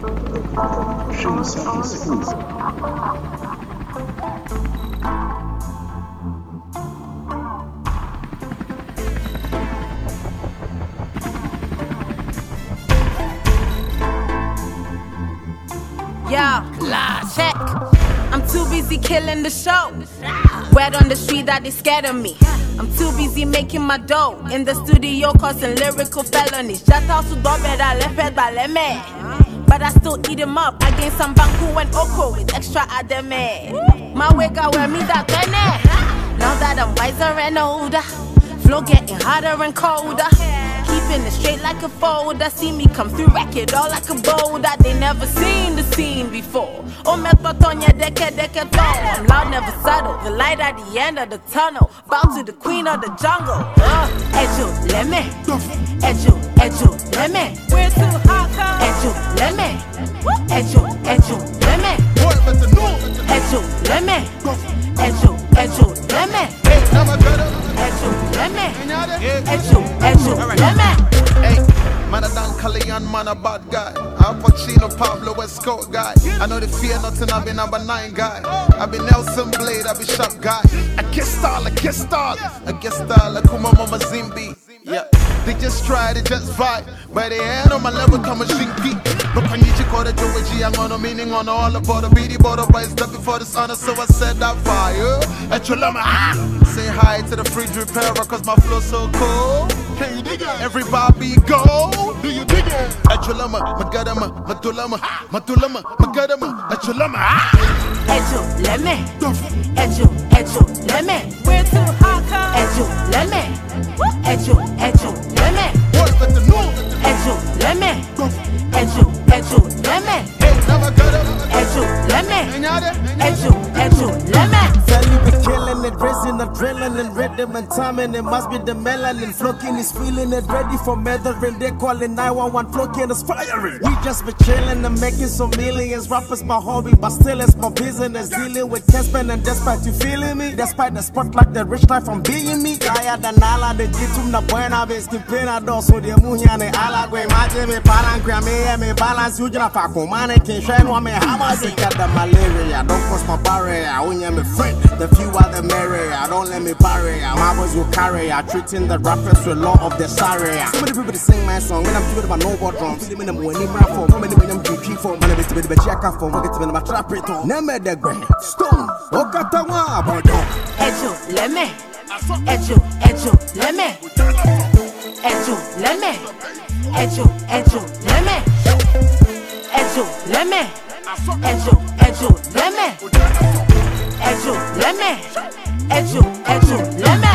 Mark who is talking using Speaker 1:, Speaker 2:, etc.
Speaker 1: Check. I'm too busy killing the show. Word on the street that they scared of me. I'm too busy making my dough. In the studio causing lyrical felonies. Just out to do better, left head by me. But I still eat them up. I gain some banku and oko with extra ademe. My way got where me that now that I'm wiser and older, flow getting harder and colder. Keeping it straight like a folder. See me come through, wreck it all like a boulder. They never seen the scene before. Oh, me totonya deke I'm loud, never subtle. The light at the end of the tunnel. Bow to the queen of the jungle. Eju, let me. Eju, let me.
Speaker 2: We're too hot,
Speaker 1: Eju, let me. Eju, let me. Eju, let me. Eju, let me. Eju, let me. Eju, let me.
Speaker 3: Hey, man, I done Calian, man, a bad guy. Al Pacino, Pablo Escobar guy. I know they fear nothing, I be number 9 guy. I be Nelson Blade, I be Sharp guy. I kiss style, I Kuma Mama Zimbi. Yeah, they just try, they just fight. By the end on my level, come a shinky. Look on you, call the Joey, I'm on a meaning on all about the beady border by step before the sun. So I said that fire. At your lama, say hi to the fridge repairer, cause my flow so cool. Can you dig it? Everybody go. Do you dig it? At your lama, Magadama, Matulama, Magadama, at your lama.
Speaker 1: Eju, let me. Eju, let me.
Speaker 2: We're too hot,
Speaker 1: Eju, let me. Eju, let me.
Speaker 3: What with the new?
Speaker 1: Eju, let me. Eju, let me. Eju, let me. Eju, let me.
Speaker 4: Sally be killing it, raising adrenaline, rhythm and timing. It must be the melanin. Flokin is feeling it, ready for measuring. They calling 911, Flokin is firing. We just be chilling and making some millions. Rappers my hobby, but still it's my business. Dealing with Kespen and despite you feeling me, despite the spotlight, the rich life from being me. Kaya danala de jitum na buena be skipping a door so the munyane ala gwe maje me palanquia me balance ujina fa kumane kin shine wa me hammer sick the malaria. Don't cross my barrier, unya me friend. The fewer the merrier, don't let me barrier. My boys will carry, treating the rappers with law of the Sharia. So many people sing my song when I'm feeling about no more drums. Feeling them when I'm for, when I'm GP for, when I'm to be check out for, when I'm to trap it on. Never the grand stone. Okatawa, boy.
Speaker 1: Eju, let me. Eju, let me. Eju, let me. Eju, let me. Eju, let me. Eju, let me. Eju, let me. Eju, let me.